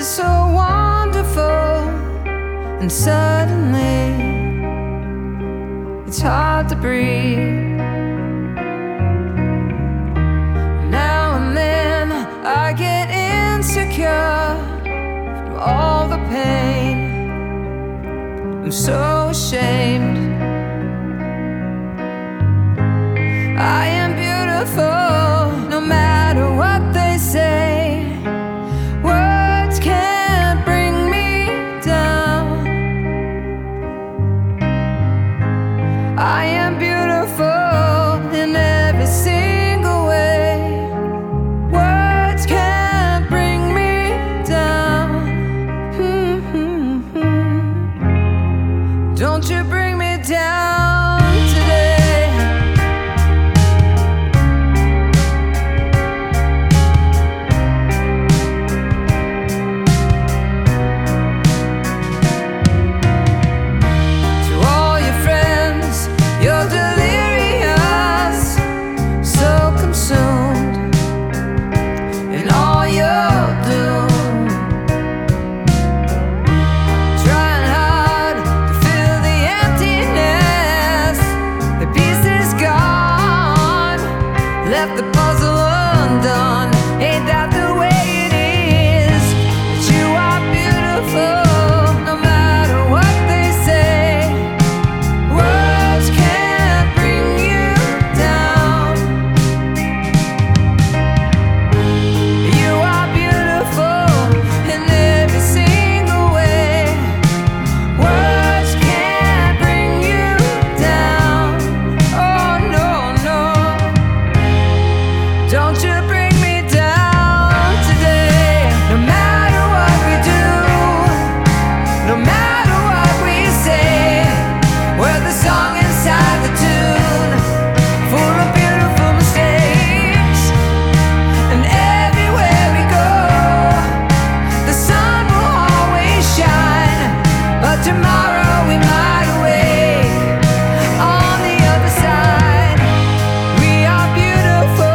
is so wonderful, and suddenly it's hard to breathe. Now and then I get insecure from all the pain. I'm so ashamed. I am beautiful, no matter what they say. Words can't bring me down. I am beautiful in every single way. Words can't bring me down. Don't you bring me down today. Left the puzzle undone. Ain't that the way it is? That you are beautiful, no matter what they say. Words can't bring you down. You are beautiful in every single way. Words can't bring you down. Oh no, no. Don't you bring me down today. No matter what we do, no matter what we say, we're the song inside the tune, full of beautiful mistakes. And everywhere we go, the sun will always shine. But tomorrow we might awake on the other side. We are beautiful.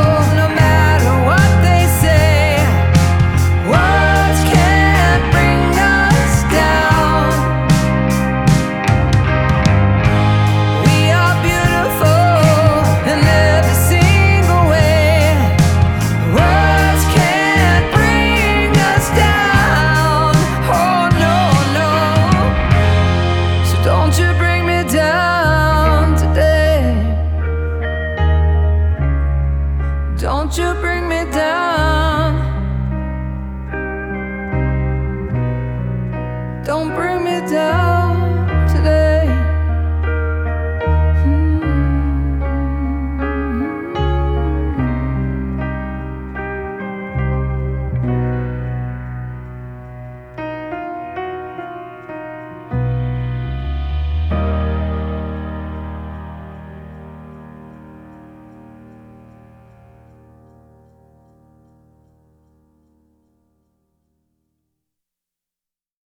Don't you bring me down today. Don't you bring me down.